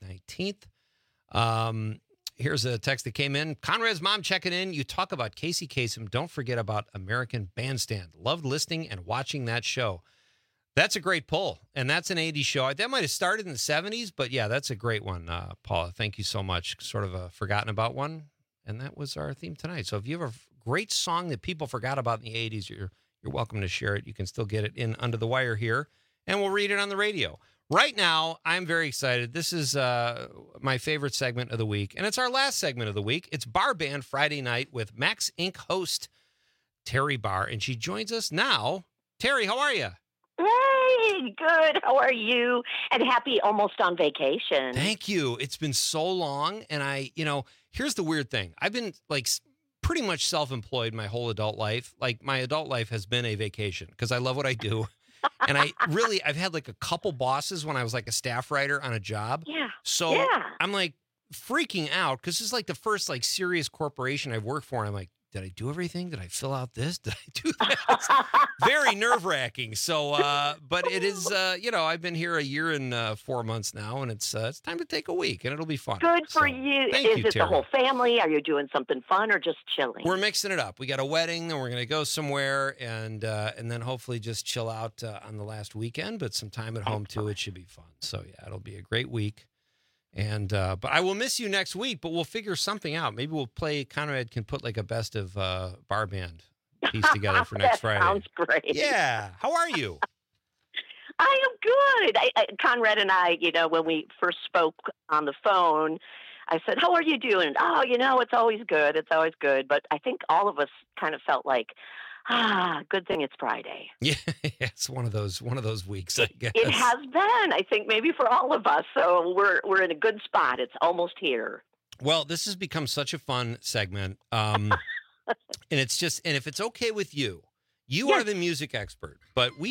19th. Here's a text that came in. Conrad's mom checking in. You talk about Casey Kasem. Don't forget about American Bandstand. Loved listening and watching that show. That's a great pull, and that's an 80s show. That might have started in the 70s, but yeah, that's a great one, Paula. Thank you so much. Sort of a forgotten about one, and that was our theme tonight. So if you have a great song that people forgot about in the 80s, you're welcome to share it. You can still get it in Under the Wire here, and we'll read it on the radio. Right now, I'm very excited. This is my favorite segment of the week, and it's our last segment of the week. It's Bar Band Friday night with Max Inc. host Terry Barr, and she joins us now. Terry, how are you? Hey, good. How are you? And happy almost on vacation. Thank you. It's been so long, and here's the weird thing. I've been pretty much self-employed my whole adult life. Like my adult life has been a vacation because I love what I do. And I've had like a couple bosses when I was like a staff writer on a job. Yeah. So I'm like freaking out because this is like the first like serious corporation I've worked for. And I'm like, did I do everything? Did I fill out this? Did I do that? It's very nerve-wracking. So, but it is, I've been here a year and 4 months now, and it's time to take a week, and it'll be fun. Good for you. Is it the whole family? Are you doing something fun or just chilling? We're mixing it up. We got a wedding, and we're going to go somewhere, and then hopefully just chill out on the last weekend, but some time at home, too. It should be fun. So, yeah, it'll be a great week. And but I will miss you next week, but we'll figure something out. Maybe we'll play, Conrad can put like a best of Bar Band piece together for next Friday. Sounds great. Yeah. How are you? I am good. Conrad and I, when we first spoke on the phone, I said, how are you doing? Oh, it's always good. It's always good. But I think all of us kind of felt like, good thing it's Friday. Yeah, it's one of those weeks, I guess. It has been, I think, maybe for all of us. So we're in a good spot. It's almost here. Well, this has become such a fun segment. And it's just, and if it's okay with you, you are the music expert. But we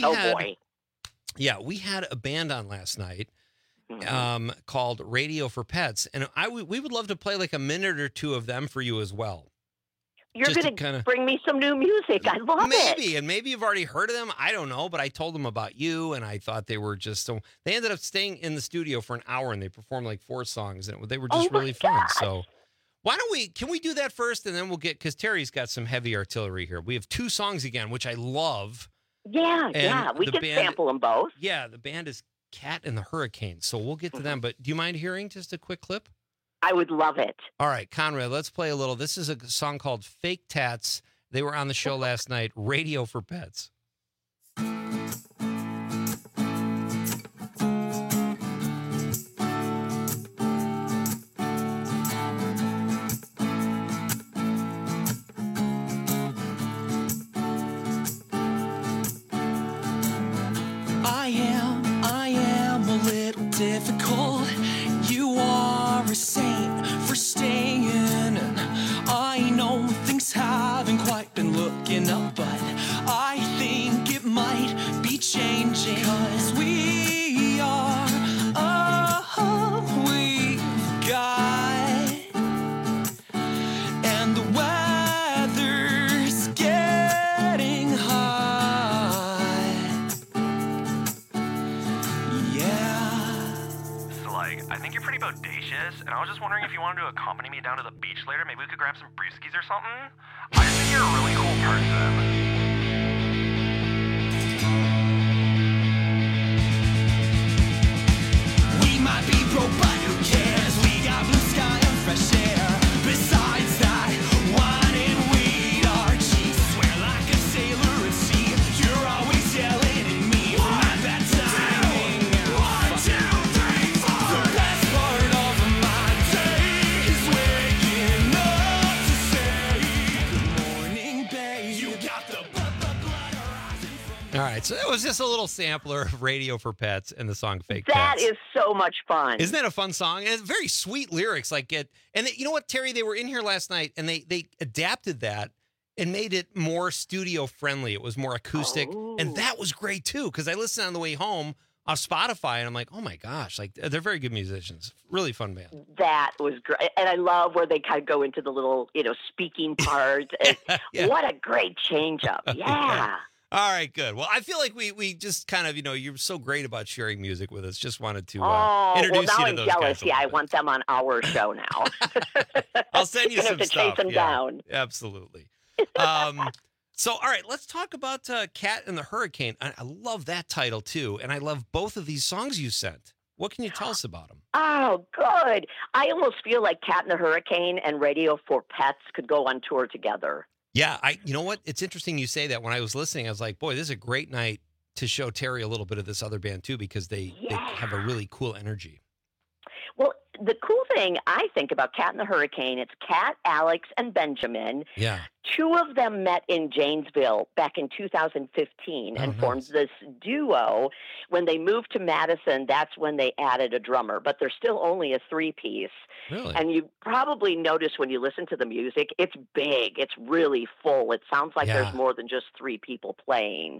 had a band on last night called Radio for Pets. And we would love to play like a minute or two of them for you as well. You're going to bring me some new music. I love it. And maybe you've already heard of them. I don't know, but I told them about you, and I thought they were just so. They ended up staying in the studio for an hour, and they performed like 4 songs, and they were just really fun. So, can we do that first, and then we'll get, because Terry's got some heavy artillery here. We have 2 songs again, which I love. Yeah, we can sample them both. Yeah, the band is Cat and the Hurricanes, so we'll get to them. But do you mind hearing just a quick clip? I would love it. All right, Conrad, let's play a little. This is a song called Fake Tats. They were on the show last night, Radio for Pets. I am a little difficult. You are a saint for staying. I know things haven't quite been looking up, but I think it might be changing. 'Cause we are all we've got, and the weather's getting hot. Yeah. So, I think you're pretty bodacious, and I was just wondering if you wanted to accompany me down to the beach later. Maybe we could grab some brewskis or something. I just think you're a really cool person. We might be broke, but who cares? We got blue sky and fresh air. Besides that, wine and weed are cheap. Swear like a sailor at sea. You're always yelling at me for my bad timing. 1, 2, 3, 4. The best part of my day is waking up to say good morning, babe. You got the All right, so that was just a little sampler of Radio for Pets and the song Fake That Pets. is so much fun. Isn't that a fun song? And it's very sweet lyrics. You know what, Terry? They were in here last night, and they adapted that and made it more studio friendly. It was more acoustic. And that was great too, because I listened on the way home off Spotify and I'm like, oh my gosh, like they're very good musicians. Really fun band. That was great. And I love where they kind of go into the little, speaking part. Yeah. What a great change up. Yeah. All right, good. Well, I feel like we just kind of, you're so great about sharing music with us. Just wanted to introduce now you to I'm those jealous. guys. Yeah, I want them on our show now. I'll send you Gonna some have to stuff. chase them Yeah, down. Absolutely. So, all right, let's talk about Cat and the Hurricane. I love that title, too, and I love both of these songs you sent. What can you tell us about them? Oh, good. I almost feel like Cat and the Hurricane and Radio for Pets could go on tour together. Yeah, you know what? It's interesting you say that. When I was listening, I was like, boy, this is a great night to show Terry a little bit of this other band, too, because they have a really cool energy. Well, the cool thing I think about Cat and the Hurricane, it's Cat, Alex, and Benjamin. Yeah. Two of them met in Janesville back in 2015 and formed this duo. When they moved to Madison, that's when they added a drummer, but they're still only a three-piece. Really? And you probably notice when you listen to the music, it's big. It's really full. It sounds like there's more than just three people playing.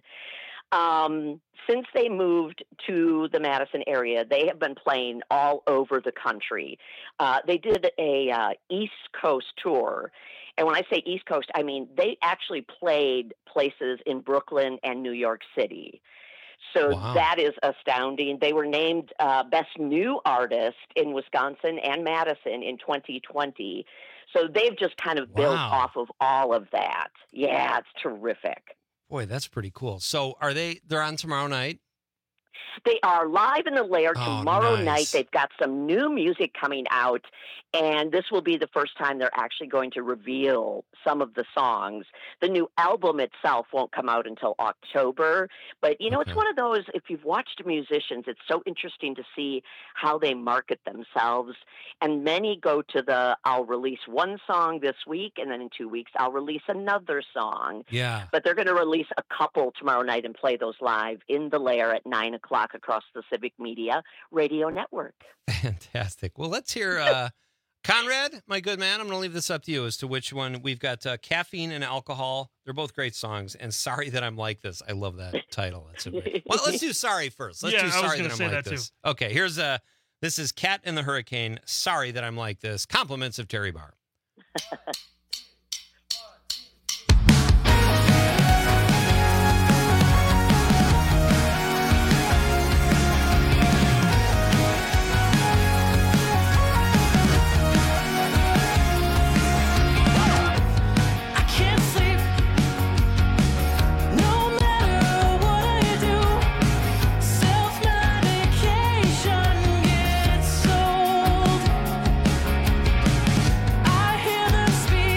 Since they moved to the Madison area, they have been playing all over the country. They did a East Coast tour. And when I say East Coast, I mean they actually played places in Brooklyn and New York City. So that is astounding. They were named Best New Artist in Wisconsin and Madison in 2020. So they've just kind of built off of all of that. Yeah, it's terrific. Boy, that's pretty cool. So they're on tomorrow night? They are live in the Lair tomorrow nice. night. They've got some new music coming out, and this will be the first time they're actually going to reveal some of the songs. The new album itself won't come out until October, but it's one of those, if you've watched musicians, it's so interesting to see how they market themselves, and many go to I'll release one song this week, and then in 2 weeks I'll release another song. Yeah. But they're going to release a couple tomorrow night and play those live in the Lair at 9 o'clock across the Civic Media Radio Network. Fantastic. Well, let's hear Conrad, my good man. I'm going to leave this up to you as to which one. We've got Caffeine and Alcohol. They're both great songs. And Sorry That I'm Like This. I love that title. That's a great. Well, let's do Sorry first. Let's do Sorry That I'm Like This. Too. Okay, this is Cat and the Hurricane. Sorry That I'm Like This. Compliments of Terry Barr. I hear the speed.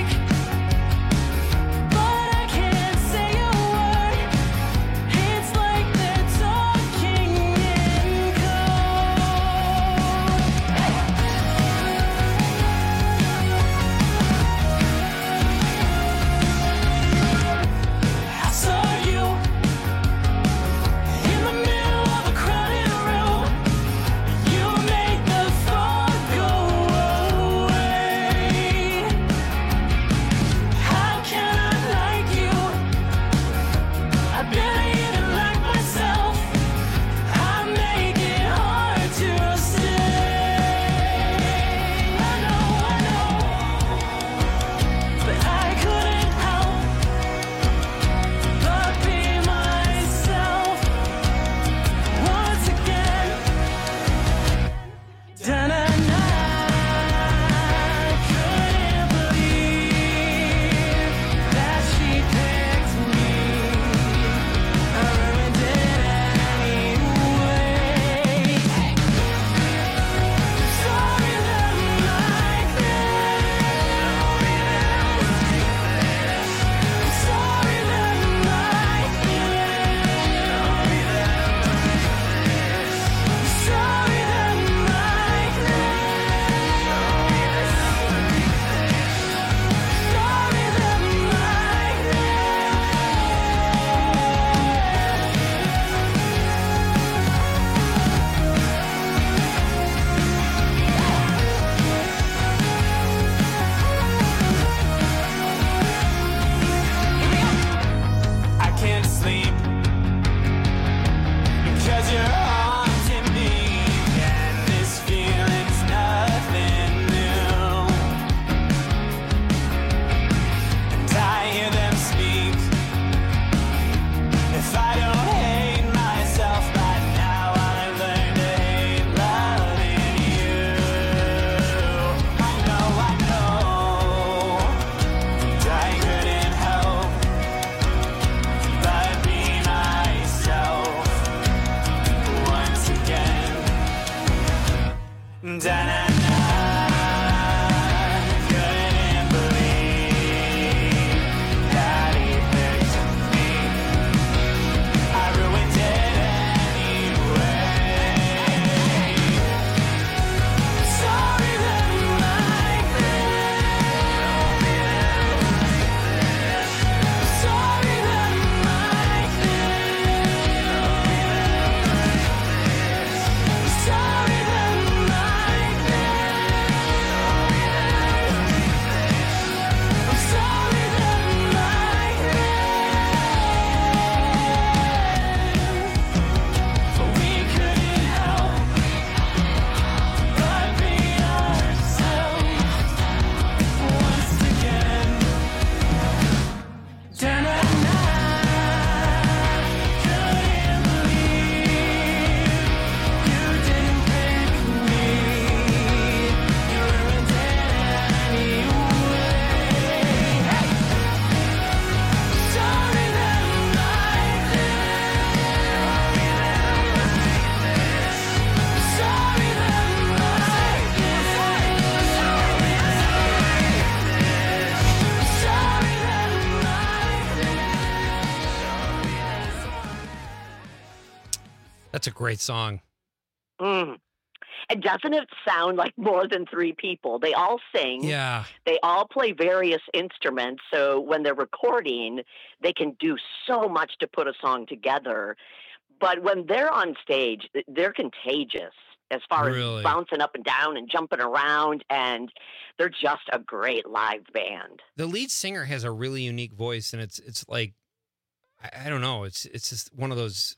That's a great song. Mm. And doesn't it sound like more than three people? They all sing. Yeah. They all play various instruments. So when they're recording, they can do so much to put a song together. But when they're on stage, they're contagious as far as bouncing up and down and jumping around. And they're just a great live band. The lead singer has a really unique voice, and it's like, I don't know. It's just one of those.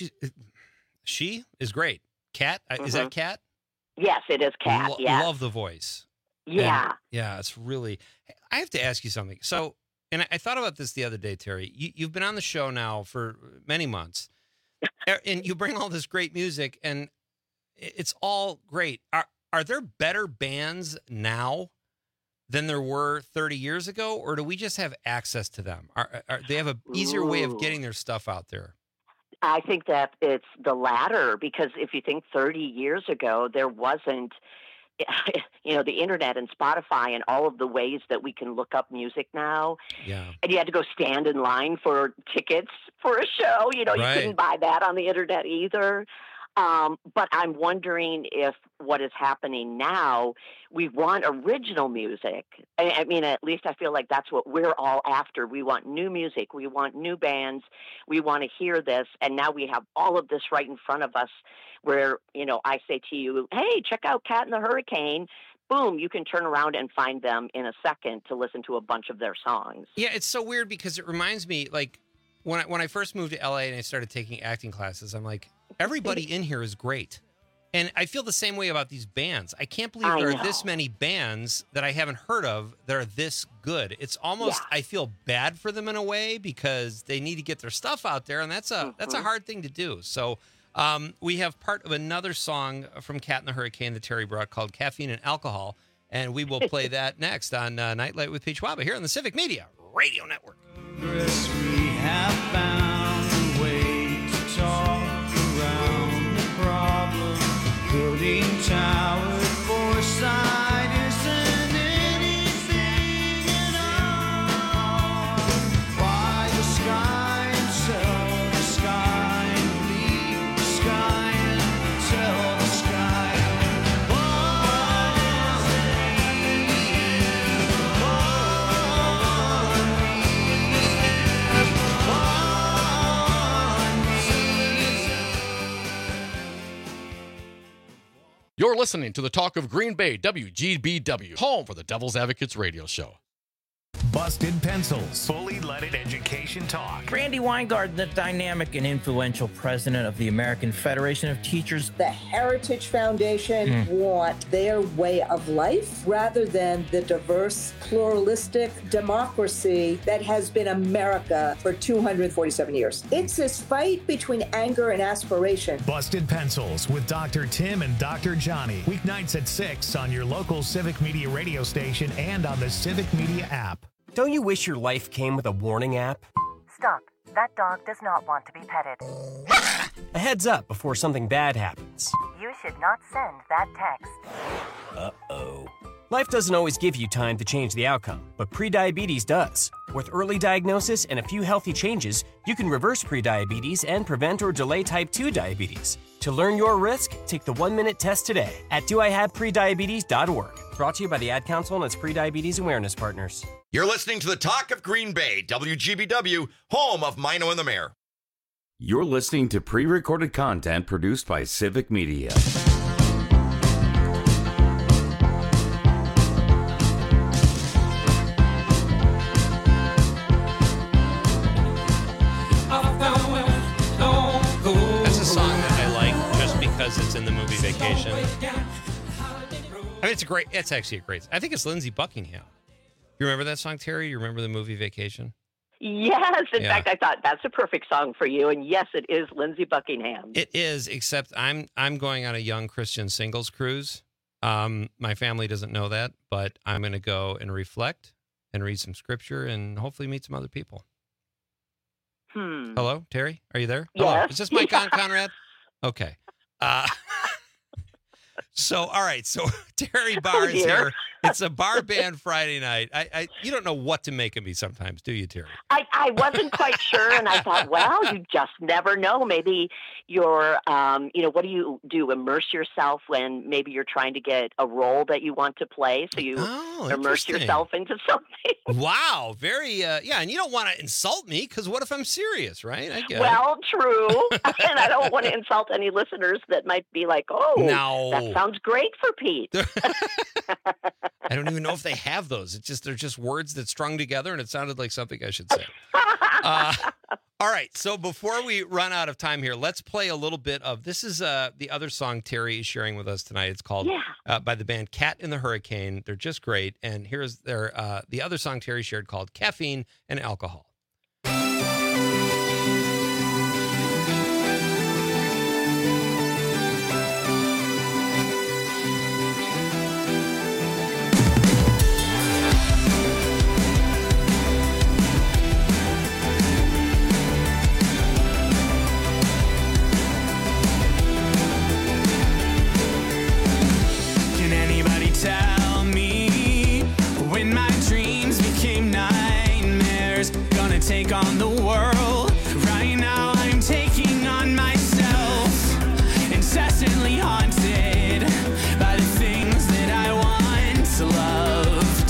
She is great. Kat, is that Kat? Yes, it is Kat. Love the voice. Yeah. And, yeah, it's really. I have to ask you something. So, and I thought about this the other day, Terry. You've been on the show now for many months, and you bring all this great music, and it's all great. Are there better bands now than there were 30 years ago, or do we just have access to them? Are they have an easier way of getting their stuff out there? I think that it's the latter, because if you think 30 years ago, there wasn't, the internet and Spotify and all of the ways that we can look up music now. Yeah. And you had to go stand in line for tickets for a show. You couldn't buy that on the internet either. But I'm wondering if what is happening now, we want original music. I mean, at least I feel like that's what we're all after. We want new music. We want new bands. We want to hear this. And now we have all of this right in front of us where, I say to you, hey, check out Cat and the Hurricane. Boom, you can turn around and find them in a second to listen to a bunch of their songs. Yeah, it's so weird because it reminds me, like, when I first moved to LA and I started taking acting classes, I'm like, everybody in here is great. And I feel the same way about these bands. I can't believe there are this many bands that I haven't heard of that are this good. It's almost, I feel bad for them in a way because they need to get their stuff out there, and that's a hard thing to do. So we have part of another song from Cat and the Hurricane that Terry brought called Caffeine and Alcohol, and we will play that next on Nightlight with Peach Waba here on the Civic Media Radio Network. We have found a way to talk around the problem. Building towers foresight isn't anything at all. Buy the sky and sell the sky and leave the sky and tell the sky. You're listening to the Talk of Green Bay, WGBW, home for the Devil's Advocates radio show. Busted Pencils, fully leaded education talk. Randy Weingarten, the dynamic and influential president of the American Federation of Teachers. The Heritage Foundation want their way of life rather than the diverse, pluralistic democracy that has been America for 247 years. It's this fight between anger and aspiration. Busted Pencils with Dr. Tim and Dr. Johnny. Weeknights at 6 on your local Civic Media radio station and on the Civic Media app. Don't you wish your life came with a warning app? Stop. That dog does not want to be petted. A heads up before something bad happens. You should not send that text. Uh-oh. Life doesn't always give you time to change the outcome, but prediabetes does. With early diagnosis and a few healthy changes, you can reverse prediabetes and prevent or delay type 2 diabetes. To learn your risk, take the 1-minute test today at doihaveprediabetes.org. Brought to you by the Ad Council and its prediabetes awareness partners. You're listening to the Talk of Green Bay, WGBW, home of Mino and the Mayor. You're listening to pre-recorded content produced by Civic Media. That's a song that I like just because it's in the movie Vacation. I mean, it's actually a great, I think it's Lindsey Buckingham. You remember that song, Terry? You remember the movie Vacation? Yes. In fact, I thought that's a perfect song for you. And yes, it is Lindsey Buckingham. It is, except I'm going on a young Christian singles cruise. My family doesn't know that, but I'm going to go and reflect and read some scripture and hopefully meet some other people. Hello, Terry? Are you there? Yes. Hello. Is this Mike Conrad? Okay. So, all right. So Terry Barr is here. It's a bar band Friday night. You don't know what to make of me sometimes, do you, Terry? I wasn't quite sure, and I thought, well, you just never know. Maybe you're, what do you do? Immerse yourself when maybe you're trying to get a role that you want to play, so you immerse yourself into something. Wow, very, and you don't want to insult me, because what if I'm serious, right? I get Well, true, and I don't want to insult any listeners that might be like, oh, No. that sounds great for Pete. I don't even know if they have those. They're just words that strung together, and it sounded like something I should say. All right, so before we run out of time here, let's play a little bit of, this is the other song Terry is sharing with us tonight. It's called, by the band Cat in the Hurricane. They're just great, and here's the other song Terry shared called Caffeine and Alcohol. Tell me when my dreams became nightmares, gonna take on the world. Right now I'm taking on myself, incessantly haunted by the things that I once loved.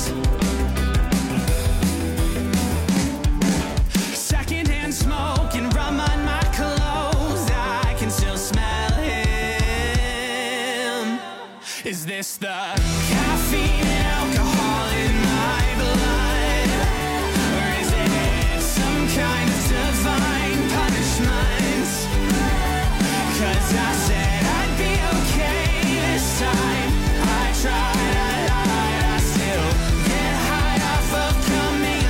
Secondhand smoke and rum on my clothes, I can still smell him. Is this the caffeine and alcohol in my blood? Or is it some kind of divine punishment? 'Cause I said I'd be okay this time. I tried, I lied, I still get high off of coming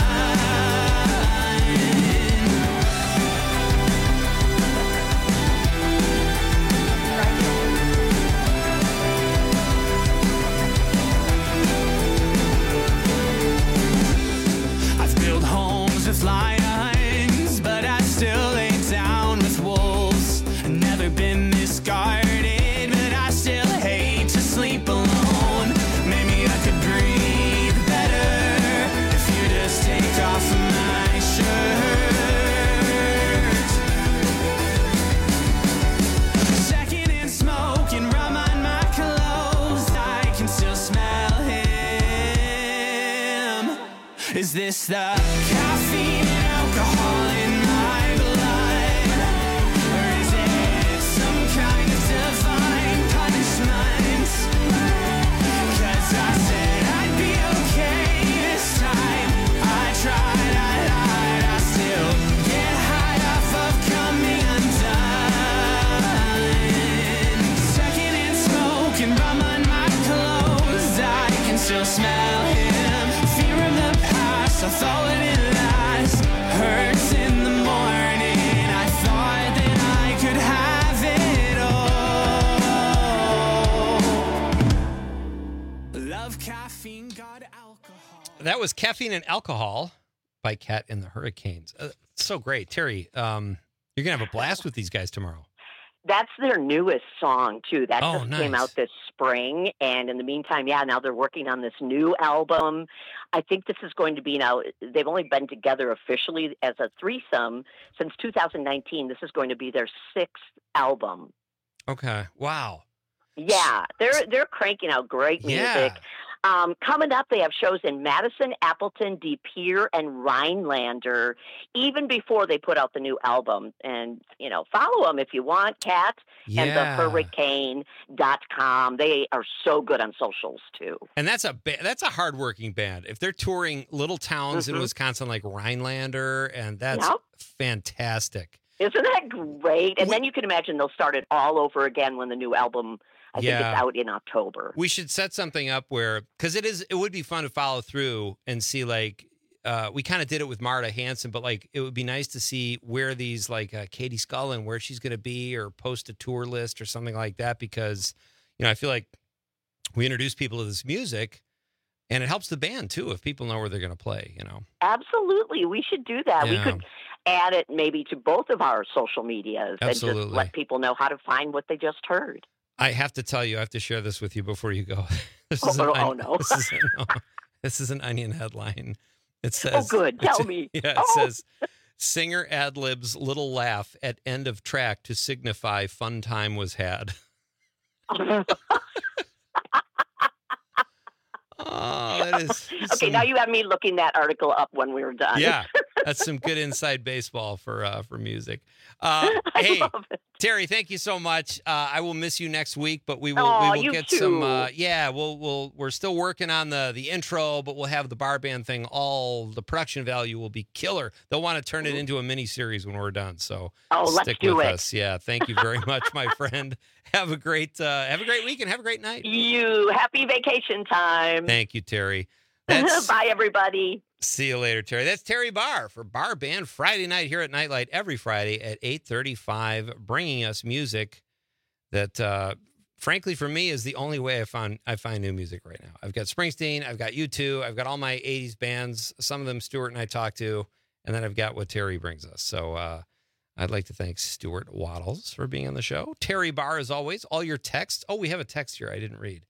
with lions, but I still lay down with wolves. Never been discarded, but I still hate to sleep alone. Maybe I could breathe better if you just take off my shirt. Secondhand smoke and rum on my clothes, I can still smell him. Is this the caffeine and alcohol in my blood? Or is it some kind of divine punishment? 'Cause I said I'd be okay this time. I tried, I lied, I still get high off of coming undone. Secondhand smoke and rum on my clothes, I can still smell him. Fear of the past, I thought it last. Hurts in the morning, I thought that I could have it all. Love, caffeine, God, alcohol. That was Caffeine and Alcohol by Cat in the Hurricanes. So great. Terry, you're going to have a blast with these guys tomorrow. That's their newest song, too. That Oh, just came nice. out this spring. And in the meantime, now they're working on this new album. I think this is going to be they've only been together officially as a threesome since 2019. This is going to be their 6th album. Okay. Wow. Yeah, they're cranking out great music. Coming up, they have shows in Madison, Appleton, De Pere, and Rhinelander, even before they put out the new album. And, follow them if you want, Cat and thehurricane.com. They are so good on socials, too. And that's a hardworking band. If they're touring little towns in Wisconsin like Rhinelander, and that's fantastic. Isn't that great? And then you can imagine they'll start it all over again when the new album, I think it's out in October. We should set something up because it would be fun to follow through and see we kind of did it with Marta Hanson, but it would be nice to see where these Katie Scullin, where she's going to be, or post a tour list or something like that, because, I feel like we introduce people to this music and it helps the band too, if people know where they're going to play, Absolutely. We should do that. Yeah. We could add it maybe to both of our social medias and just let people know how to find what they just heard. I have to tell you, I have to share this with you before you go. This is an Onion headline. It says, "Oh, good. Tell me." Yeah, it says, "Singer ad-libs little laugh at end of track to signify fun time was had." Oh, that is okay. Now you have me looking that article up when we were done. Yeah, that's some good inside baseball for music. Hey, Terry, thank you so much. I will miss you next week, but we will get some. We're still working on the intro, but we'll have the bar band thing. All the production value will be killer. They'll want to turn it into a mini series when we're done. So stick with us. Yeah, thank you very much, my friend. Have a great week and have a great night. You happy vacation time. Thank you, Terry. Bye, everybody. See you later, Terry. That's Terry Barr for Bar Band Friday night here at Nightlight every Friday at 8:35, bringing us music that, frankly, for me, is the only way I find new music right now. I've got Springsteen, I've got U2, I've got all my 80s bands, some of them Stuart and I talk to, and then I've got what Terry brings us. So I'd like to thank Stuart Waddles for being on the show. Terry Barr, as always, all your texts. Oh, we have a text here I didn't read.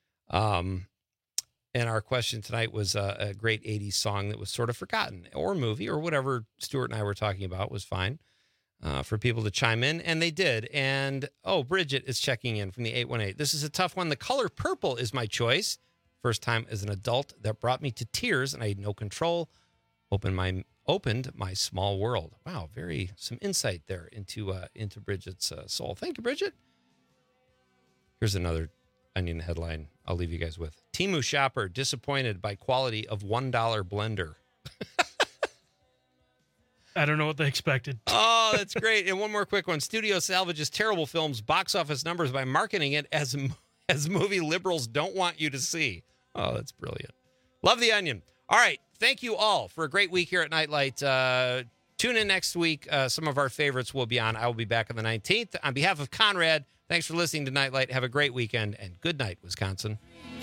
And our question tonight was a great 80s song that was sort of forgotten, or movie, or whatever Stuart and I were talking about was fine for people to chime in, and they did. And, Bridget is checking in from the 818. This is a tough one. The color purple is my choice. First time as an adult that brought me to tears, and I had no control. Opened my small world. Wow, some insight there into Bridget's soul. Thank you, Bridget. Here's another Onion headline I'll leave you guys with. Temu shopper disappointed by quality of $1 blender. I don't know what they expected. Oh, that's great. And one more quick one. Studio salvages terrible films box office numbers by marketing it as movie liberals don't want you to see. Oh, that's brilliant. Love the Onion. All right. Thank you all for a great week here at Nightlight. Tune in next week. Some of our favorites will be on. I will be back on the 19th. On behalf of Conrad, thanks for listening to Nightlight. Have a great weekend, and good night, Wisconsin.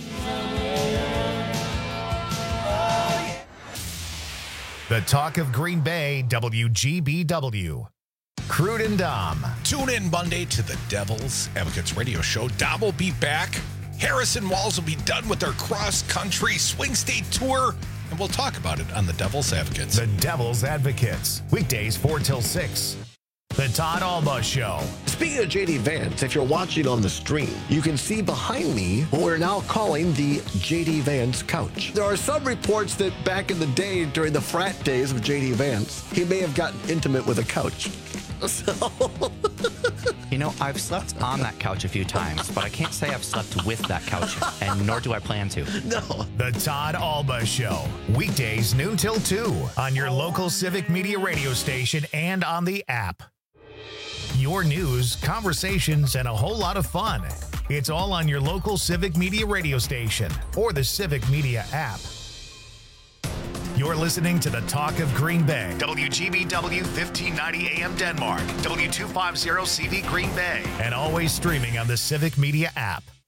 The talk of Green Bay, WGBW. Crude and Dom. Tune in Monday to the Devil's Advocates radio show. Dom will be back. Harrison Walls will be done with their cross-country swing state tour, and we'll talk about it on the Devil's Advocates. The Devil's Advocates. Weekdays 4 till 6. The Todd Alba Show. Speaking of JD Vance, if you're watching on the stream, you can see behind me what we're now calling the JD Vance couch. There are some reports that back in the day, during the frat days of JD Vance, he may have gotten intimate with a couch. So... You know, I've slept on that couch a few times, but I can't say I've slept with that couch, and nor do I plan to. No. The Todd Alba Show. Weekdays noon till 2 on your local Civic Media radio station and on the app. Your news, conversations, and a whole lot of fun. It's all on your local Civic Media radio station or the Civic Media app. You're listening to the Talk of Green Bay. WGBW 1590 AM Denmark. W250 CV Green Bay. And always streaming on the Civic Media app.